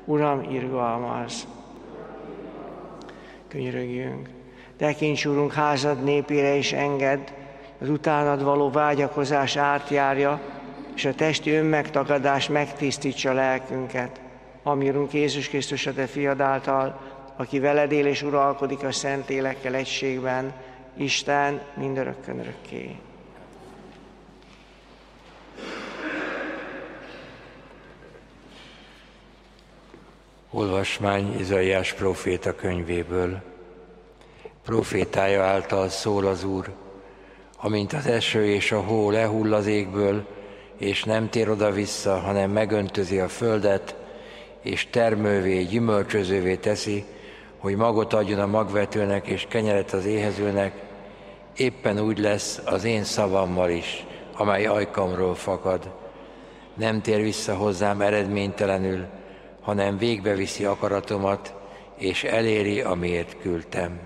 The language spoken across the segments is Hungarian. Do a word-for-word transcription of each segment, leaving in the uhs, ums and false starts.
Uram, irgalmazz! Könyörögjünk! Tekints, Urunk, házad népére, és engedd, az utánad való vágyakozás átjárja, és a testi önmegtagadás megtisztítsa lelkünket. Ami Urunk Jézus Krisztus, a Te fiad által, aki veled él és uralkodik a Szentlélekkel egységben, Isten mindörökkön örökké. Olvasmány Izaiás próféta könyvéből. Prófétája által szól az Úr: amint az eső és a hó lehull az égből, és nem tér oda-vissza, hanem megöntözi a földet, és termővé, gyümölcsözővé teszi, hogy magot adjon a magvetőnek és kenyeret az éhezőnek, éppen úgy lesz az én szavammal is, amely ajkamról fakad. Nem tér vissza hozzám eredménytelenül, hanem végbeviszi akaratomat, és eléri, amiért küldtem.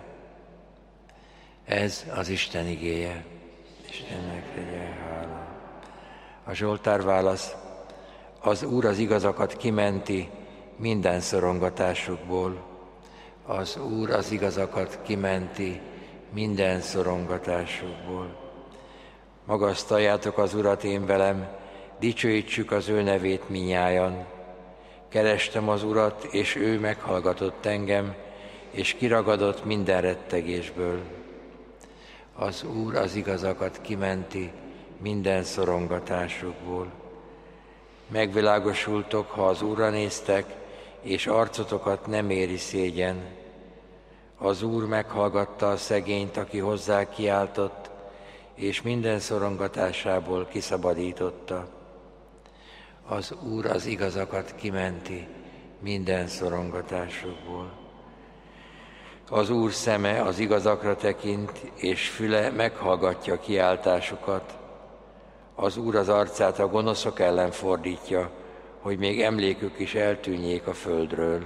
Ez az Isten igéje. Istennek legyen hála. A Zsoltár válasz: az Úr az igazakat kimenti minden szorongatásukból. Az Úr az igazakat kimenti minden szorongatásukból. Magasztaljátok az Urat én velem, dicsőítsük az ő nevét minnyájan. Kerestem az Urat, és ő meghallgatott engem, és kiragadott minden rettegésből. Az Úr az igazakat kimenti minden szorongatásukból. Megvilágosultok, ha az Úrra néztek, és arcotokat nem éri szégyen. Az Úr meghallgatta a szegényt, aki hozzá kiáltott, és minden szorongatásából kiszabadította. Az Úr az igazakat kimenti minden szorongatásukból. Az Úr szeme az igazakra tekint, és füle meghallgatja kiáltásukat. Az Úr az arcát a gonoszok ellen fordítja, hogy még emlékük is eltűnjék a földről.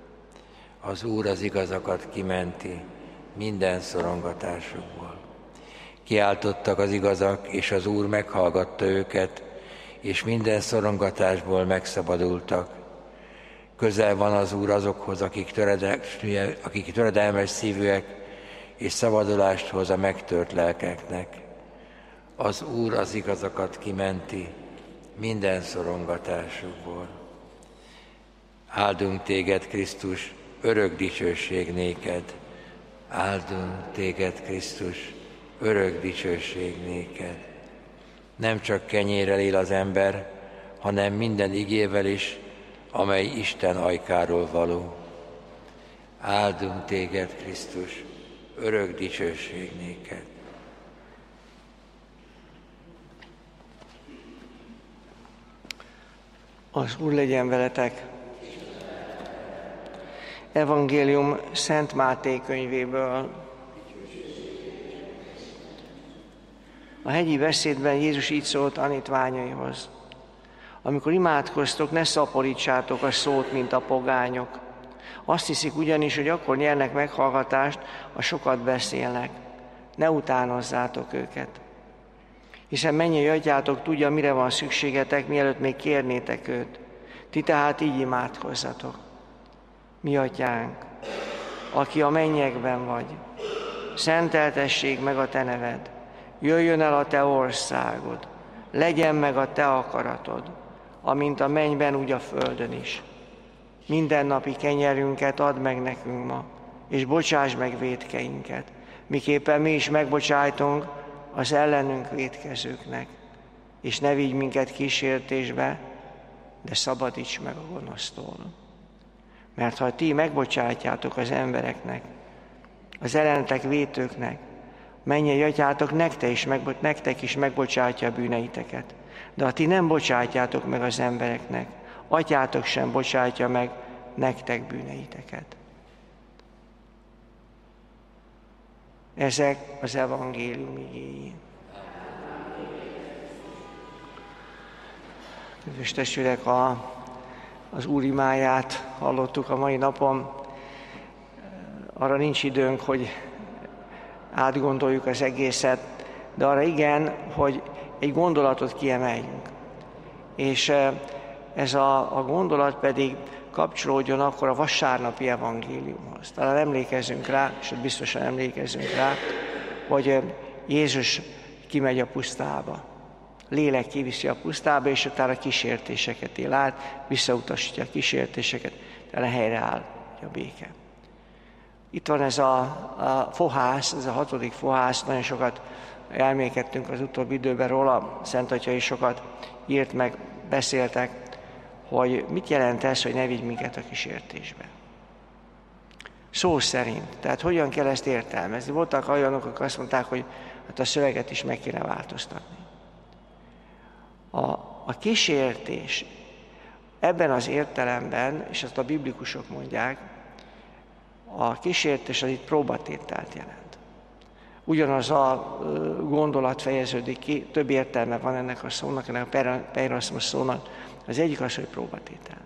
Az Úr az igazakat kimenti minden szorongatásukból. Kiáltottak az igazak, és az Úr meghallgatta őket, és minden szorongatásból megszabadultak. Közel van az Úr azokhoz, akik, törede, akik töredelmes szívűek, és szabadulást hoz a megtört lelkeknek. Az Úr az igazakat kimenti minden szorongatásukból. Áldunk téged, Krisztus, örök dicsőség néked. Áldunk téged, Krisztus, örök dicsőség néked. Nem csak kenyérrel él az ember, hanem minden igével is, amely Isten ajkáról való. Áldunk téged, Krisztus, örök dicsőség néked. Az Úr legyen veletek. Evangélium Szent Máté könyvéből. A hegyi beszédben Jézus így szólt tanítványaihoz: amikor imádkoztok, ne szaporítsátok a szót, mint a pogányok. Azt hiszik ugyanis, hogy akkor nyernek meghallgatást, ha sokat beszélnek. Ne utánozzátok őket. Hiszen mennyei atyátok tudja, mire van szükségetek, mielőtt még kérnétek őt. Ti tehát így imádkozzatok: mi atyánk, aki a mennyekben vagy, szenteltessék meg a te neved, jöjjön el a te országod, legyen meg a te akaratod, amint a mennyben, úgy a földön is. Mindennapi kenyerünket add meg nekünk ma, és bocsáss meg vétkeinket, miképpen mi is megbocsájtunk az ellenünk vétkezőknek, és ne vigy minket kísértésbe, de szabadíts meg a gonosztól. Mert ha ti megbocsátjátok az embereknek, az ellenetek vétőknek, mennyei atyátok nektek is, megbo- nektek is megbocsátja a bűneiteket. De ha ti nem bocsátjátok meg az embereknek, atyátok sem bocsátja meg nektek bűneiteket. Ezek az evangélium igéi. Kedves testvérek, a, az Úr imáját hallottuk a mai napon. Arra nincs időnk, hogy átgondoljuk az egészet, de arra igen, hogy egy gondolatot kiemeljünk. És ez a, a gondolat pedig kapcsolódjon akkor a vasárnapi evangéliumhoz. Talán emlékezzünk rá, és biztosan emlékezzünk rá, hogy Jézus kimegy a pusztába. Lélek kiviszi a pusztába, és utána kísértéseket él át, visszautasítja a kísértéseket, de helyreáll a béke. Itt van ez a, a fohász, ez a hatodik fohász, nagyon sokat elmélkedtünk az utóbbi időben róla, Szent Atya is sokat írt meg, beszéltek, hogy mit jelent ez, hogy ne vigy minket a kísértésbe. Szó szerint, tehát hogyan kell ezt értelmezni. Voltak olyanok, akik azt mondták, hogy hát a szöveget is meg kéne változtatni. A, a kísértés ebben az értelemben, és ezt a biblikusok mondják, a kísértés az itt próbatételt jelent. Ugyanaz a gondolat fejeződik ki, több értelme van ennek a szónak, ennek a peirasmus szónak. Az egyik az, hogy próbatétel.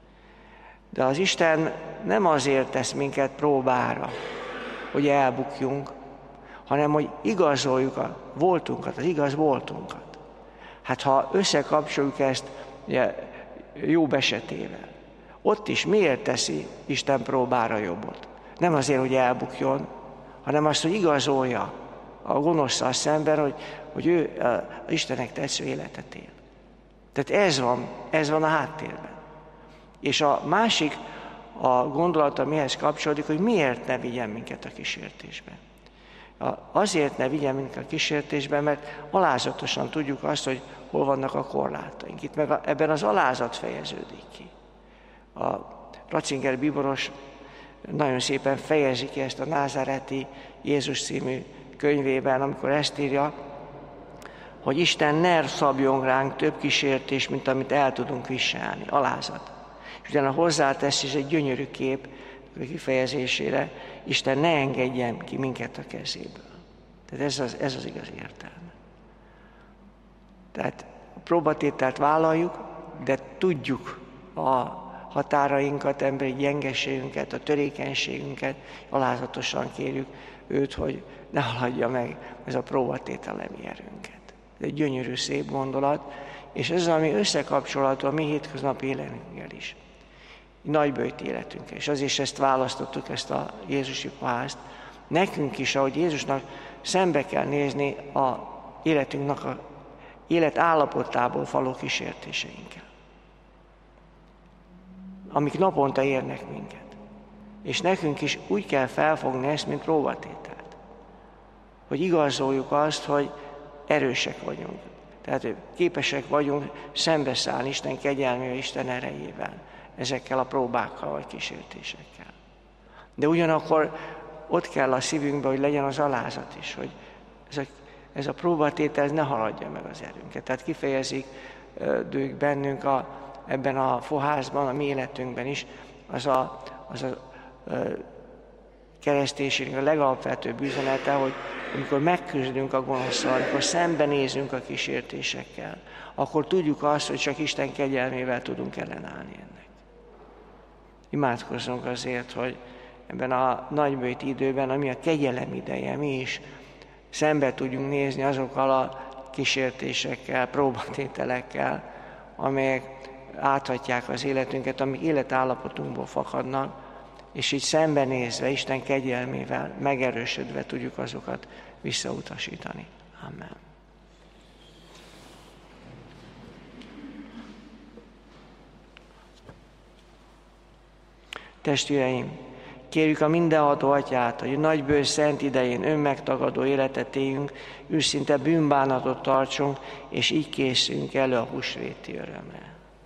De az Isten nem azért tesz minket próbára, hogy elbukjunk, hanem hogy igazoljuk a voltunkat, az igaz voltunkat. Hát ha összekapcsoljuk ezt ugye, Jobb esetével, ott is miért teszi Isten próbára Jobbot? Nem azért, hogy elbukjon, hanem azt, hogy igazolja a gonoszszal szemben, hogy, hogy ő az Istennek tetsző életet él. Tehát ez van, ez van a háttérben. És a másik a gondolata mihez kapcsolódik, hogy miért ne vigyen minket a kísértésbe. Azért ne vigyen minket a kísértésbe, mert alázatosan tudjuk azt, hogy hol vannak a korlátaink. Itt meg a, ebben az alázat fejeződik ki. A Ratzinger bíboros nagyon szépen fejezi ki ezt a názáreti Jézus című könyvében, amikor ezt írja, hogy Isten ne szabjon ránk több kísértés, mint amit el tudunk viselni. Alázat. És utána hozzátesz is egy gyönyörű kép kifejezésére, Isten ne engedjen ki minket a kezéből. Tehát ez az, ez az igaz értelme. Tehát a próbatételt vállaljuk, de tudjuk a határainkat, emberi gyengeségünket, a törékenységünket, alázatosan kérjük őt, hogy ne haladja meg ez a próbatétel a mi erőnket. Ez egy gyönyörű, szép gondolat, és ez az, ami összekapcsolható a mi hétköznapi életünkkel is. Nagyböjt életünkkel. És azért ezt választottuk, ezt a Jézusi fahászt. Nekünk is, ahogy Jézusnak szembe kell nézni a életünknek a élet állapotából való kísértéseinkkel, amik naponta érnek minket. És nekünk is úgy kell felfogni ezt, mint próbatételt. Hogy igazoljuk azt, hogy erősek vagyunk. Tehát képesek vagyunk szembeszállni Isten kegyelmével, Isten erejével, ezekkel a próbákkal vagy kísértésekkel. De ugyanakkor ott kell a szívünkbe, hogy legyen az alázat is, hogy ez a, ez a próbatétel ne haladja meg az erőnket. Tehát kifejezik ők bennünk a, ebben a fohászban, a mi életünkben is, az a, az a, a kereszténységünk a legalapvetőbb üzenete, hogy amikor megküzdünk a gonoszszal, amikor szembenézünk a kísértésekkel, akkor tudjuk azt, hogy csak Isten kegyelmével tudunk ellenállni ennek. Imádkozzunk azért, hogy ebben a nagyböjti időben, ami a kegyelem ideje, mi is szembe tudjunk nézni azokkal a kísértésekkel, próbatételekkel, amelyek áthatják az életünket, amik életállapotunkból fakadnak, és így szembenézve, Isten kegyelmével, megerősödve tudjuk azokat visszautasítani. Amen. Testvéreim, kérjük a mindenható Atyát, hogy nagybős szent idején önmegtagadó életet éljünk, őszinte bűnbánatot tartsunk, és így készüljünk elő a húsvéti örömre.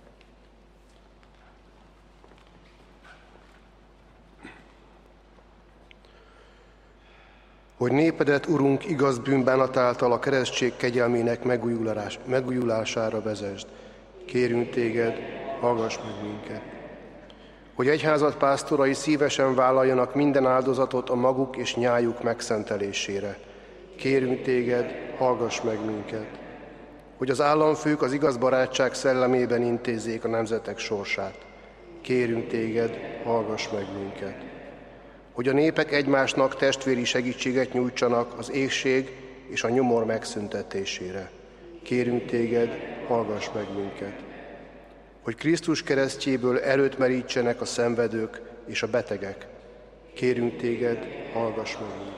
Hogy népedet, Urunk, igaz bűnbánat által a keresztség kegyelmének megújulás, megújulására vezesd. Kérünk téged, hallgass meg minket. Hogy egyházad pásztorai szívesen vállaljanak minden áldozatot a maguk és nyájuk megszentelésére. Kérünk téged, hallgass meg minket. Hogy az államfők az igaz barátság szellemében intézzék a nemzetek sorsát. Kérünk téged, hallgass meg minket. Hogy a népek egymásnak testvéri segítséget nyújtsanak az éhség és a nyomor megszüntetésére. Kérünk téged, hallgass meg minket. hogy Krisztus keresztjéből erőt merítsenek a szenvedők és a betegek. Kérünk téged, hallgass meg minket.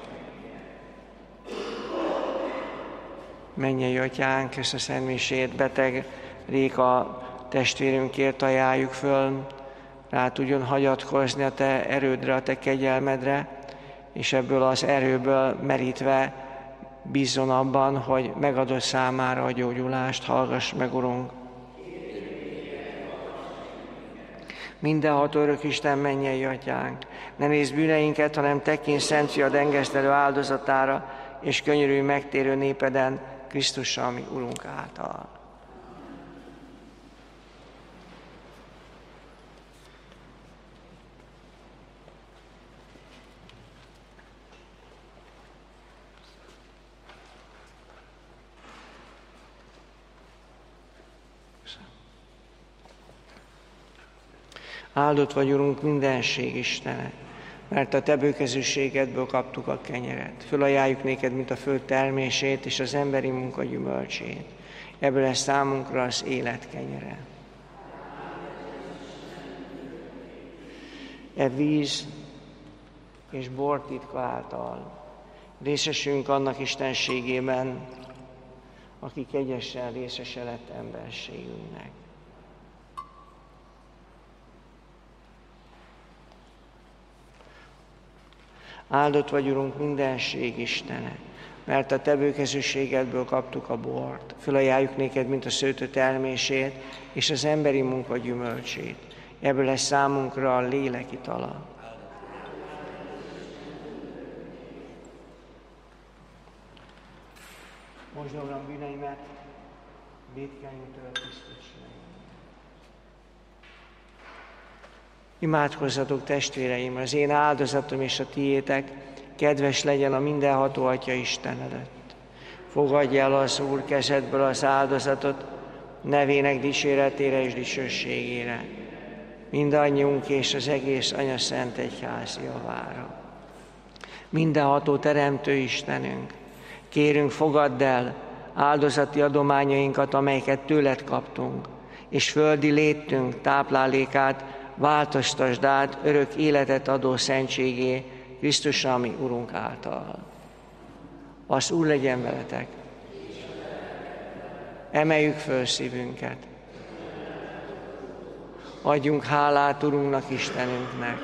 Mennyei Atyánk, ezt a szentmisét beteg Réka testvérünkért ajánljuk föl, rá tudjon hagyatkozni a te erődre, a te kegyelmedre, és ebből az erőből merítve bízzon abban, hogy megadod számára a gyógyulást. Hallgass meg, Urunk! Mindenható örök Isten, mennyei Atyánk, ne nézz bűneinket, hanem tekints szent fiad engesztelő áldozatára, és könyörülj megtérő népeden, Krisztussal, mi Urunk által. Áldott vagy, Urunk, mindenség Istene, mert a te bőkezűségedből kaptuk a kenyeret. Fölajánljuk néked, mint a föld termését és az emberi munka gyümölcsét. Ebből lesz számunkra az élet kenyere. E víz és bor titka által részesünk annak istenségében, aki kegyesen részese lett emberségünknek. Áldott vagy, Urunk, mindenség Istene, mert a te bőkezűségedből kaptuk a bort. Fölajánljuk néked, mint a szőtő termését, és az emberi munka gyümölcsét. Ebből lesz számunkra a lélek itala. Most Uram, bűneimet, vétkeimtől tisztíts meg. Imádkozzatok, testvéreim, az én áldozatom és a tiétek kedves legyen a mindenható Atya Isten előtt. Fogadj el az Úr kezedből az áldozatot, nevének dicséretére és dicsőségére, mindannyiunk és az egész Anya Szent Egyház javára. Mindenható Teremtő Istenünk, kérünk, fogadd el áldozati adományainkat, amelyeket tőled kaptunk, és földi létünk táplálékát változtasd át örök életet adó szentségé, Krisztussal, mi Urunk által. Az Úr legyen veletek. Emeljük föl szívünket. Adjunk hálát Urunknak, Istenünknek.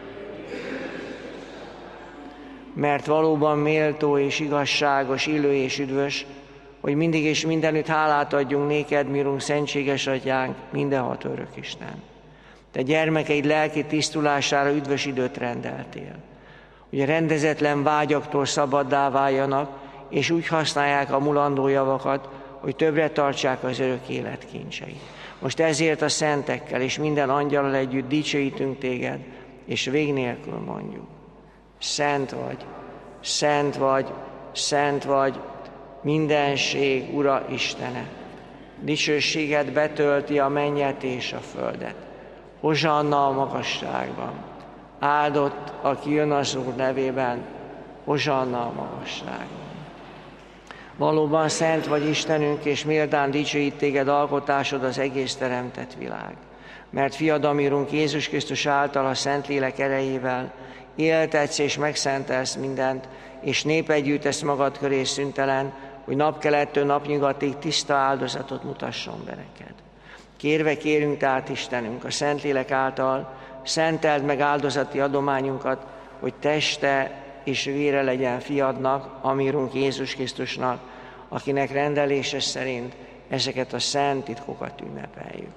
Mert valóban méltó és igazságos, illő és üdvös, hogy mindig és mindenütt hálát adjunk néked, mi Urunk, szentséges Atyánk, mindenható örök Isten. Te gyermekeid lelki tisztulására üdvös időt rendeltél, hogy a rendezetlen vágyaktól szabaddá váljanak, és úgy használják a mulandó javakat, hogy többre tartsák az örök élet kincseit. Most ezért a szentekkel és minden angyallal együtt dicsőítünk téged, és vég nélkül mondjuk: Szent vagy, szent vagy, szent vagy, mindenség Ura Istene. Dicsőséged betölti a mennyet és a földet. Hozsanna a magasságban. Áldott, aki jön az Úr nevében, hozsanna a magasságban. Valóban szent vagy Istenünk, és méltán dicsőít téged alkotásod, az egész teremtett világ. Mert fiad, ami Urunk Jézus Krisztus által a Szentlélek erejével éltetsz és megszentelsz mindent, és népet gyűjtesz magad köré szüntelen, hogy napkelettől napnyugatig tiszta áldozatot mutasson be neked. Kérve kérünk tehát Istenünk, a Szentlélek által szenteld meg áldozati adományunkat, hogy teste és vére legyen fiadnak, ami Urunk Jézus Krisztusnak, akinek rendelése szerint ezeket a szent titkokat ünnepeljük.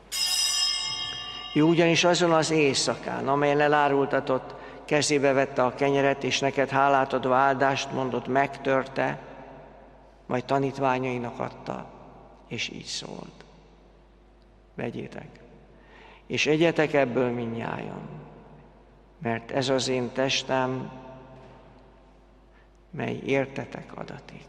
Ő ugyanis azon az éjszakán, amelyen elárultatott, kezébe vette a kenyeret, és neked hálát adva áldást mondott, megtörte, majd tanítványainak adta, és így szólt: vegyétek, és egyetek ebből mindnyájan, mert ez az én testem, mely értetek adatik.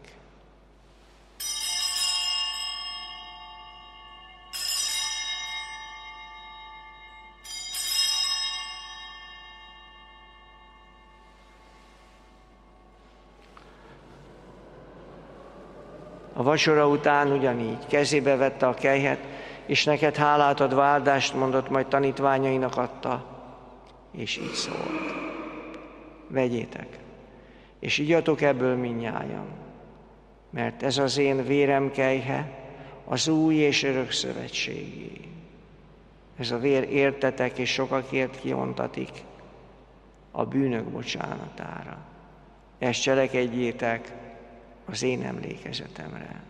A vacsora után ugyanígy kezébe vette a kelyhet, és neked hálát adva áldást mondott, majd tanítványainak adta, és így szólt. Vegyétek, és igyatok ebből mindnyájan, mert ez az én vérem kelyhe, az új és örök szövetségé. Ez a vér értetek és sokakért kiontatik a bűnök bocsánatára. Ezt cselekedjétek az én emlékezetemre.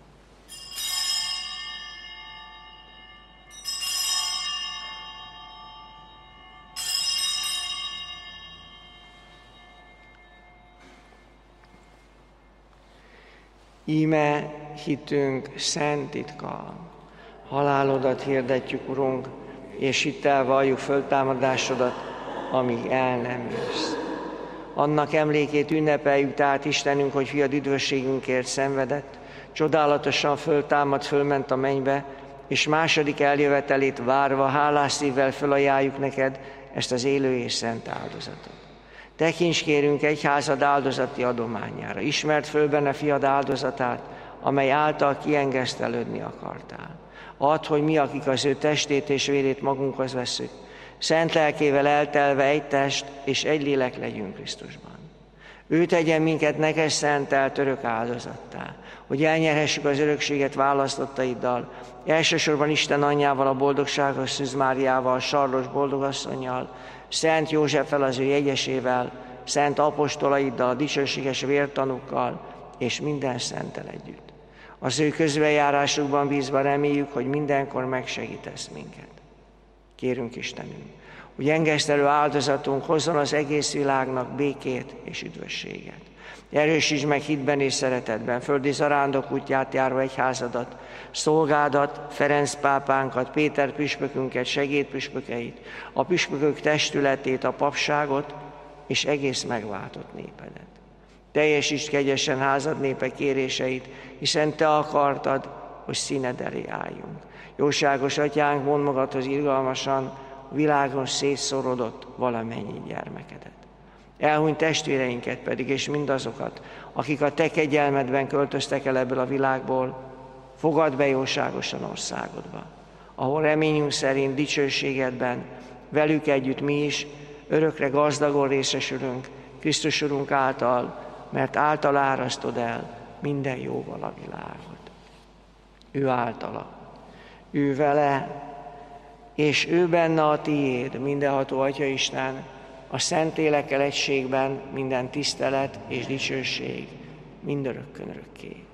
Íme hitünk szent titka, halálodat hirdetjük, Urunk, és hittel valljuk föltámadásodat, amíg el nem jössz. Annak emlékét ünnepeljük tehát Istenünk, hogy fiad üdvösségünkért szenvedett, csodálatosan föltámadt, fölment a mennybe, és második eljövetelét várva hálás szívvel fölajánljuk neked ezt az élő és szent áldozatot. Tekints kérünk egyházad áldozati adományára, ismert föl benne fiad áldozatát, amely által kiengesztelődni akartál. Add, hogy mi, akik az ő testét és vérét magunkhoz vesszük, szent lelkével eltelve egy test és egy lélek legyünk Krisztusban. Ő tegyen minket neked szentelt örök áldozattá, hogy elnyerhessük az örökséget választottaiddal, elsősorban Isten anyjával, a boldogságos Szűz Máriával, Sarlos boldogasszonnyal, Szent Józseffel, az ő jegyesével, szent apostolaiddal, a dicsőséges vértanúkkal, és minden szenttel együtt. Az ő közbenjárásukban bízva reméljük, hogy mindenkor megsegítesz minket. Kérünk Istenünk, hogy engesztelő áldozatunk hozzon az egész világnak békét és üdvösséget. Erősítsd meg hitben és szeretetben, földi zarándok útját járó egyházadat, szolgádat, Ferenc pápánkat, Péter püspökünket, segédpüspökeit, a püspökök testületét, a papságot és egész megváltott népedet. Teljesítsd kegyesen házad népe kéréseit, hiszen te akartad, hogy színed elé álljunk. Jóságos atyánk, mondd magadhoz irgalmasan, a világon szétszorodott valamennyi gyermekedet. Elhunyt testvéreinket pedig, és mindazokat, akik a te kegyelmedben költöztek el ebből a világból, fogadd be jóságosan országodba, ahol reményünk szerint dicsőségedben velük együtt mi is örökre gazdagon részesülünk Krisztus Urunk által, mert által árasztod el minden jóval a világot. Ő általa, ő vele, és ő benne a tiéd, mindenható Atya Isten, a Szentlélekkel egységben minden tisztelet és dicsőség mindörökkön örökké.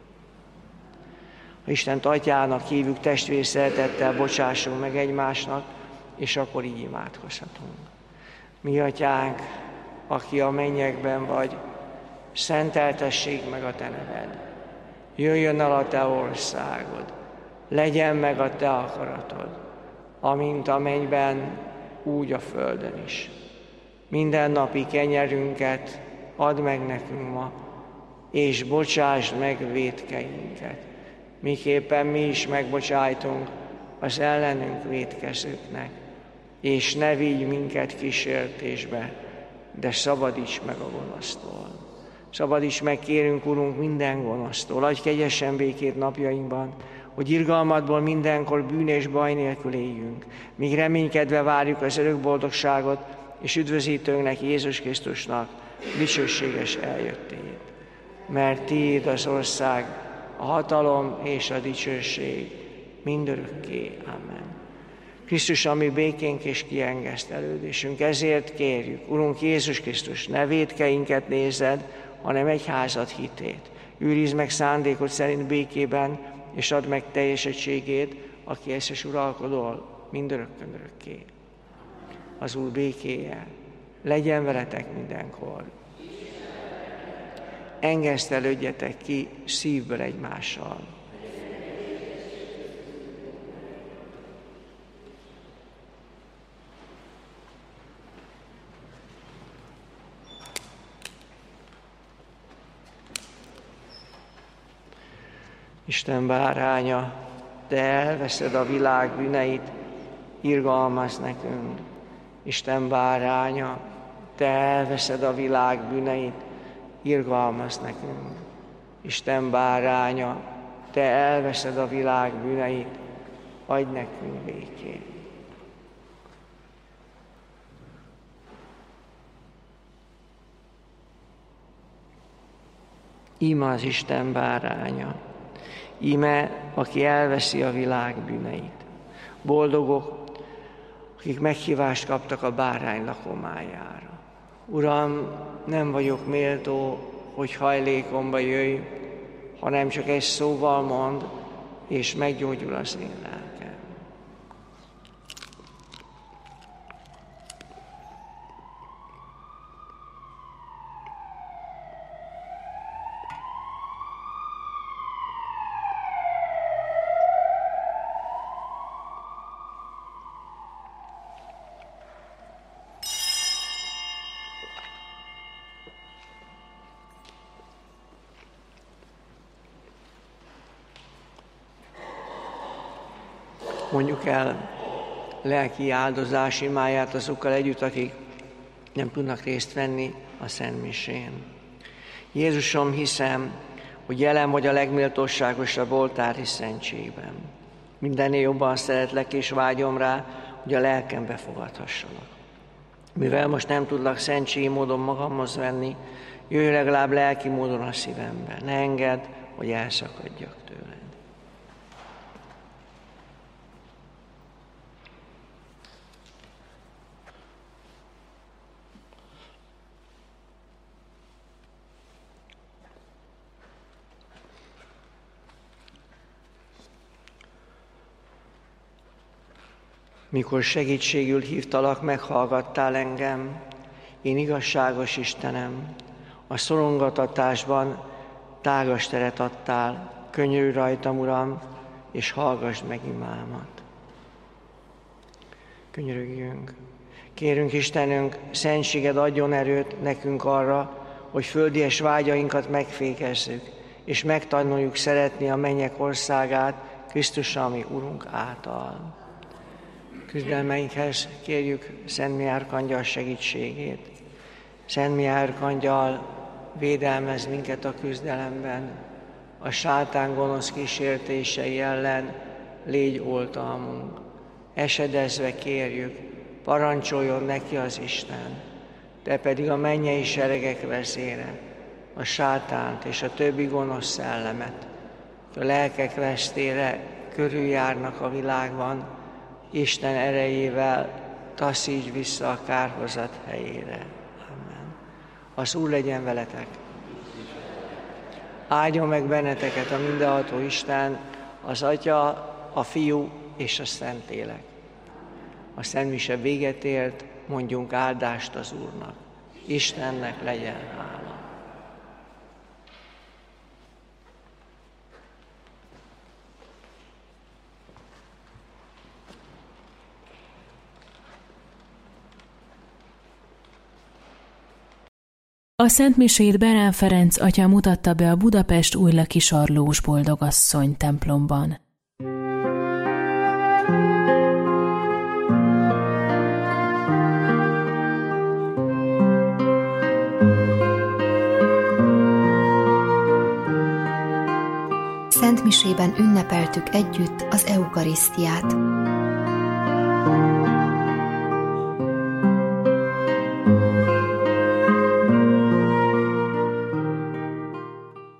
Ha Istent Atyának hívjuk, testvér szeretettel bocsássunk meg egymásnak, és akkor így imádkozhatunk. Mi Atyánk, aki a mennyekben vagy, szenteltessék meg a te neved. Jöjjön el a te országod, legyen meg a te akaratod, amint a mennyben, úgy a földön is. Minden napi kenyerünket add meg nekünk ma, és bocsásd meg vétkeinket, miképpen mi is megbocsájtunk az ellenünk vétkezőknek, és ne vigy minket kísértésbe, de szabadíts meg a gonosztól. Szabadíts meg, kérünk, Urunk, minden gonosztól. Adj kegyesen békét napjainkban, hogy irgalmadból mindenkor bűn és baj nélkül éljünk, míg reménykedve várjuk az örök boldogságot, és üdvözítőnknek, Jézus Krisztusnak dicsőséges eljöttét. Mert tiéd az ország, a hatalom és a dicsőség mindörökké. Amen. Krisztus, ami békénk és kiengesztelődésünk, ezért kérjük, Urunk Jézus Krisztus, ne vétkeinket nézed, hanem egyházad hitét. Őrizd meg szándékod szerint békében, és add meg teljesedtségét, aki eszes uralkodol mindörökkön örökké. Az Úr békéje legyen veletek mindenkor. Engesztelődjetek ki szívből egymással. Isten báránya, te elveszed a világ bűneit, irgalmazz nekünk. Isten báránya, te elveszed a világ bűneit, irgalmazz nekünk. Isten báránya, te elveszed a világ bűneit, adj nekünk békét. Íme az Isten báránya, íme, aki elveszi a világ bűneit. Boldogok, akik meghívást kaptak a bárány lakomájára. Uram, nem vagyok méltó, hogy hajlékomba jöjj, hanem csak egy szóval mond, és meggyógyul az én lelkem. Mondjuk el lelki áldozás imáját azokkal együtt, akik nem tudnak részt venni a szentmisén. Jézusom, hiszem, hogy jelen vagy a legméltóságosabb oltári szentségben. Mindennél jobban szeretlek és vágyom rá, hogy a lelkem befogadhassalak. Mivel most nem tudlak szentségi módon magamhoz venni, jöjj legalább lelki módon a szívembe. Ne engedd, hogy elszakadjak tőled. Mikor segítségül hívtalak, meghallgattál engem, én igazságos Istenem, a szorongatatásban tágas teret adtál, könyörülj rajtam, Uram, és hallgassd meg imámat. Könyörögjünk. Kérünk Istenünk, szentséged adjon erőt nekünk arra, hogy földies vágyainkat megfékezzük, és megtanuljuk szeretni a mennyek országát Krisztussal, mi Urunk által. Küzdelmeinkhez kérjük Szent Mihály Arkangyal segítségét. Szent Mihály Arkangyal, védelmez minket a küzdelemben, a sátán gonosz kísértései ellen légy oltalmunk. Esedezve kérjük, parancsoljon neki az Isten, te pedig a mennyei seregek vezére, a sátánt és a többi gonosz szellemet, a lelkek vesztére körüljárnak a világban, Isten erejével taszíts vissza a kárhozat helyére. Amen. Az Úr legyen veletek. Áldjon meg benneteket a mindenható Isten, az Atya, a Fiú és a Szentlélek. A szentmise véget ért, mondjunk áldást az Úrnak. Istennek legyen hála. A szentmisét Berán Ferenc atya mutatta be a Budapest Újlaki-Sarlós Boldogasszony templomban. Szentmisében ünnepeltük együtt az eukarisztiát.